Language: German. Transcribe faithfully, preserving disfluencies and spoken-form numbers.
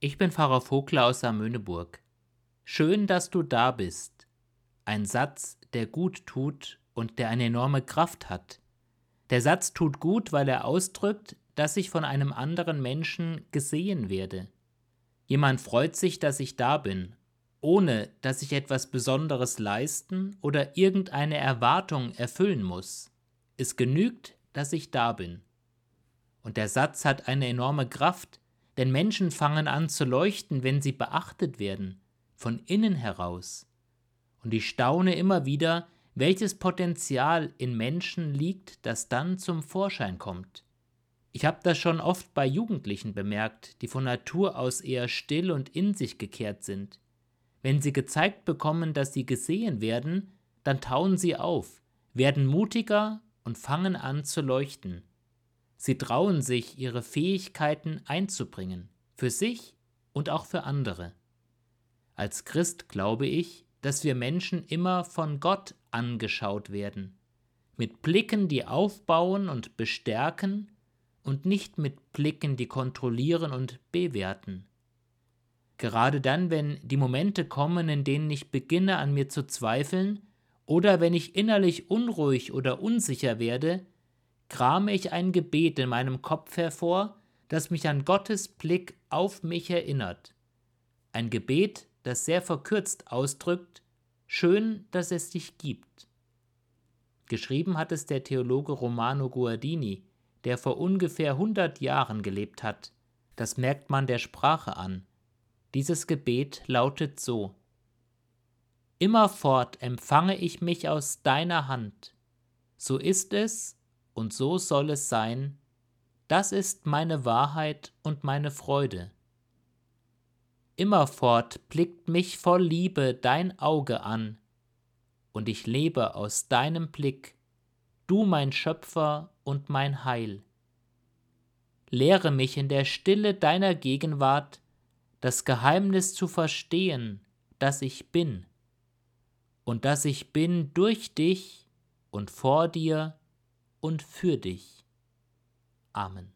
Ich bin Pfarrer Vogler aus Samöneburg. Schön, dass du da bist. Ein Satz, der gut tut und der eine enorme Kraft hat. Der Satz tut gut, weil er ausdrückt, dass ich von einem anderen Menschen gesehen werde. Jemand freut sich, dass ich da bin, ohne dass ich etwas Besonderes leisten oder irgendeine Erwartung erfüllen muss. Es genügt, dass ich da bin. Und der Satz hat eine enorme Kraft, denn Menschen fangen an zu leuchten, wenn sie beachtet werden, von innen heraus. Und ich staune immer wieder, welches Potenzial in Menschen liegt, das dann zum Vorschein kommt. Ich habe das schon oft bei Jugendlichen bemerkt, die von Natur aus eher still und in sich gekehrt sind. Wenn sie gezeigt bekommen, dass sie gesehen werden, dann tauen sie auf, werden mutiger und fangen an zu leuchten. Sie trauen sich, ihre Fähigkeiten einzubringen, für sich und auch für andere. Als Christ glaube ich, dass wir Menschen immer von Gott angeschaut werden, mit Blicken, die aufbauen und bestärken und nicht mit Blicken, die kontrollieren und bewerten. Gerade dann, wenn die Momente kommen, in denen ich beginne, an mir zu zweifeln, oder wenn ich innerlich unruhig oder unsicher werde, krame ich ein Gebet in meinem Kopf hervor, das mich an Gottes Blick auf mich erinnert. Ein Gebet, das sehr verkürzt ausdrückt: Schön, dass es dich gibt. Geschrieben hat es der Theologe Romano Guardini, der vor ungefähr hundert Jahren gelebt hat. Das merkt man der Sprache an. Dieses Gebet lautet so: Immerfort empfange ich mich aus deiner Hand. So ist es und so soll es sein. Das ist meine Wahrheit und meine Freude. Immerfort blickt mich voll Liebe dein Auge an, und ich lebe aus deinem Blick, du mein Schöpfer und mein Heil. Lehre mich in der Stille deiner Gegenwart, das Geheimnis zu verstehen, dass ich bin, und dass ich bin durch dich und vor dir und für dich. Amen.